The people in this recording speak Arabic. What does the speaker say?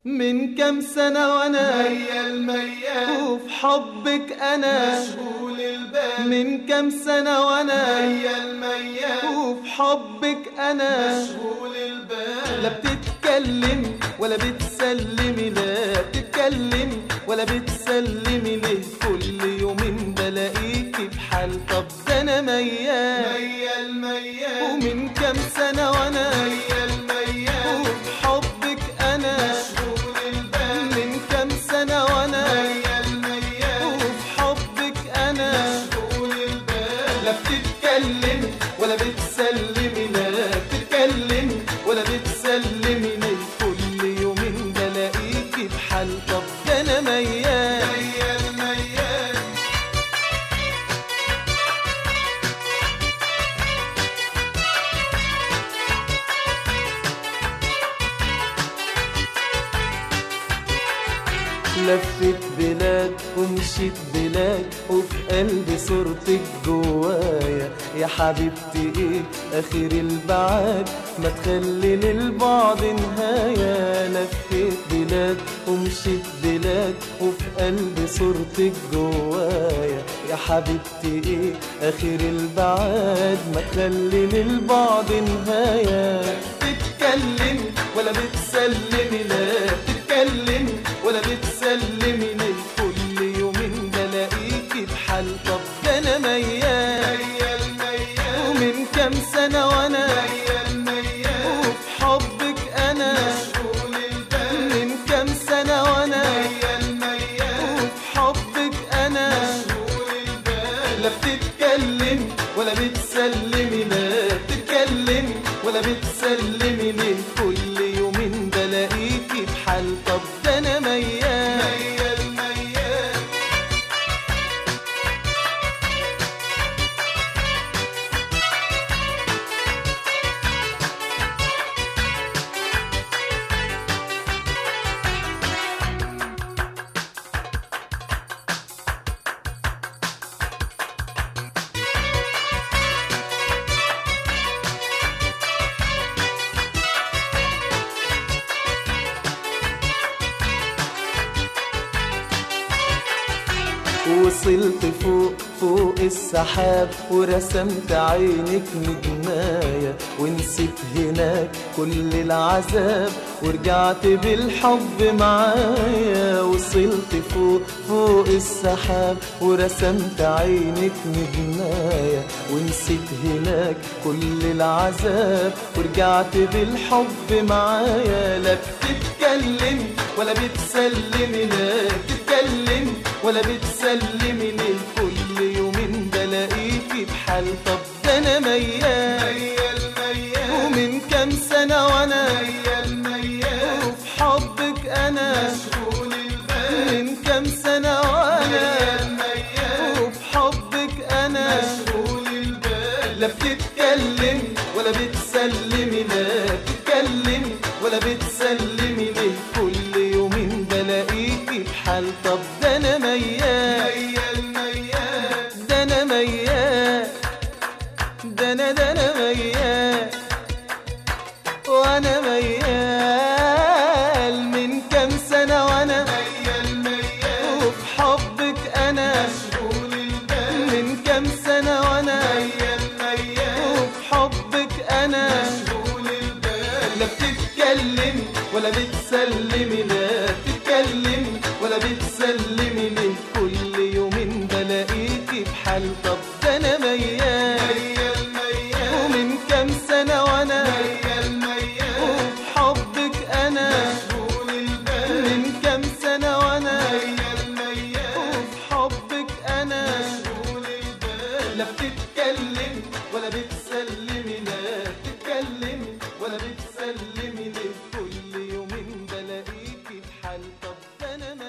من كام سنة وانا ميال وفي حبك انا مشغول البال. من كام سنة وانا ميال وفي حبك انا مشغول البال. لا بتتكلم ولا بتسلمي، لا بتتكلم ولا بتسلمي، ليه كل يومين بلاقيكي بحال؟ طب ده انا ميال ومن كام سنة وانا ميال وفي حبك انا مشغول البال. من كام سنة وانا ميال وفي حبك انا مشغول البال. لا بتتكلم ولا بتسلمي، لا بتتكلم ولا بتسلمي، ليه كل يومين بلاقيكي بحال؟ طب ده انا ميال ميال لفت بلاد ومشيت بلاد وفي قلبي صورتك جوايا، يا حبيبتي ايه اخر البعاد ما تخلي للبعد نهاية. لفت بلاد ومشيت بلاد وفي قلبي صورتك جوايا، يا حبيبتي ايه اخر البعاد ما تخلي للبعد نهاية. بتتكلم ولا بتسلمي، لا بتتكلم ولا بتسلمي، ليه كل يومين بلاقيكي بحال؟ طب ده انا ميال ومن كام سنة وانا وفي حبك انا مشغول البال. من كام سنة وانا وفي حبك انا مشغول البال. لا بتتكلم ولا بتسلمي، لا بتتكلم ولا بتسلمي، ليه كل يومين بلاقيكي بحال؟ طب ده انا ميال وصلت فوق السحاب ورسمت عينك نجماية، ونسيت هناك كل العذاب ورجعت بالحب معايا. وصلت فوق السحاب ورسمت عينك نجماية، ونسيت هناك كل العذاب ورجعت بالحب معايا. لا بتتكلم ولا بتسلمي، لا بتتكلم ولا بتسلمي، ليه كل يومين بلاقيكي بحال؟ طب ده انا ميال ومن كام سنة وانا وفي حبك انا مشغول البال. من كام سنة وانا وفي حبك انا مشغول البال. لا بتتكلم ولا بتسلمي، لا بتتكلم ولا بتسلمي، ليه كل يومين بلاقيكي بحال؟ طب ده انا ميال ده انا ميال ده انا ميال وانا ميال من كام سنة وانا وفي حبك انا مشغول البال. من كام سنة وانا وفي حبك انا مشغول البال. لا بتتكلم ولا بتسلمي، لا بتتكلم ولا بتسلمي، ليه كل يومين بلاقيكي بحال؟ طب ده انا ميال ومن كام سنة وانا وفي حبك انا مشغول البال. من كام سنة وانا وفي حبك انا مشغول البال. لا بتتكلم ولا بتسلمي، لا بتتكلم ولا بتسلمي، ليه كل يومين بلاقيكي بحال؟ طب ده انا